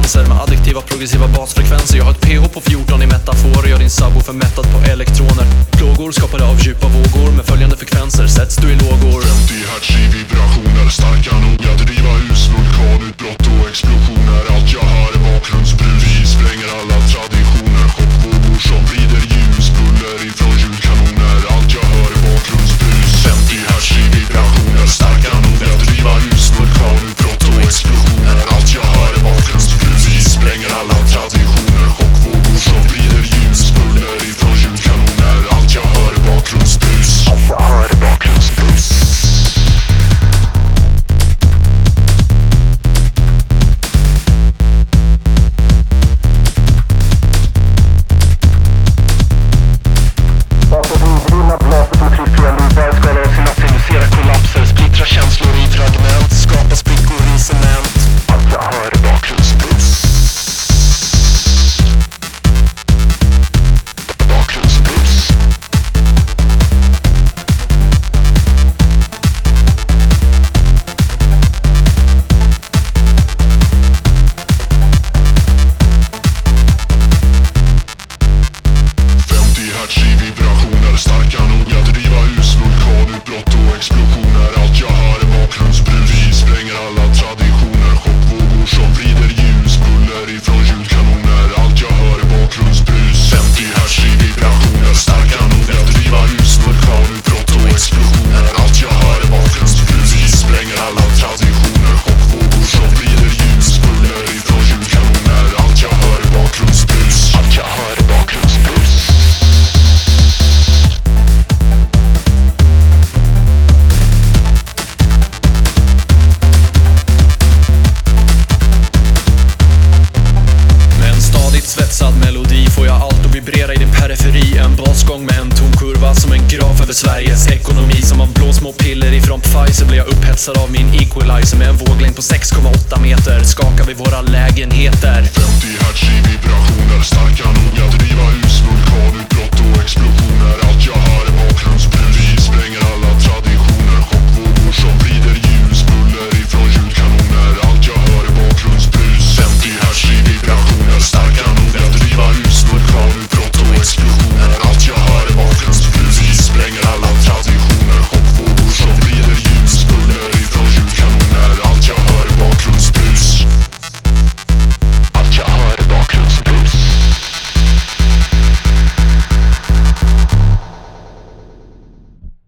sekvenser med additiva progressiva basfrekvenser. Jag har ett pH på 14 i metafor. Gör din subwoofer mättad på elektroner. Plågor skapade av djupa vågor med följande frekvenser sätts du i lågor. 50 Hz i vibrationer, starka nog att driva hus, vulkanutbrott och explosioner. Allt jag hör är bakgrundsbrus. Vi spränger alla traditioner, chockvågor som vrider ljus, buller ifrån ljudkanoner. Allt jag hör är bakgrundsbrus. 50 Hz i vibrationer, starka nog att driva hus, vulkanutbrott och explosioner. Allt jag hör är bakgrundsbrus. Vi spränger alla traditioner, chockvågor som vrider ljus, buller ifrån ljudkanoner. Allt jag hör är bakgrundsbrus. Allt jag hör är bakgrundsbrus. Starka nog att driva hus, vulkanutbrott och explosioner. Allt jag hör är bakgrundsbrus. Vi spränger alla traditioner, chockvågor som vrider ljus, buller ifrån ljudkanoner. Allt jag hör är bakgrundsbrus. 50 Hz i vibrationer, starka nog att driva hus, vulkanutbrott och explosioner. Allt jag hör är bakgrundsbrus. Vi spränger alla traditioner, chockvågor som vrider ljus, buller ifrån ljudkanoner. Allt jag hör är bakgrundsbrus. Allt jag hör är bakgrundsbrus. Svetsad melodi får jag allt att vibrera i din periferi. En basgång med en tonkurva som en graf över Sveriges ekonomi. Som av blå små piller ifrån Pfizer blir jag upphetsad av min equalizer. Med en våglängd på 6,8 meter skakar vi våra lägenheter. 50 Hz i vibrationer, starka nog att driva hus.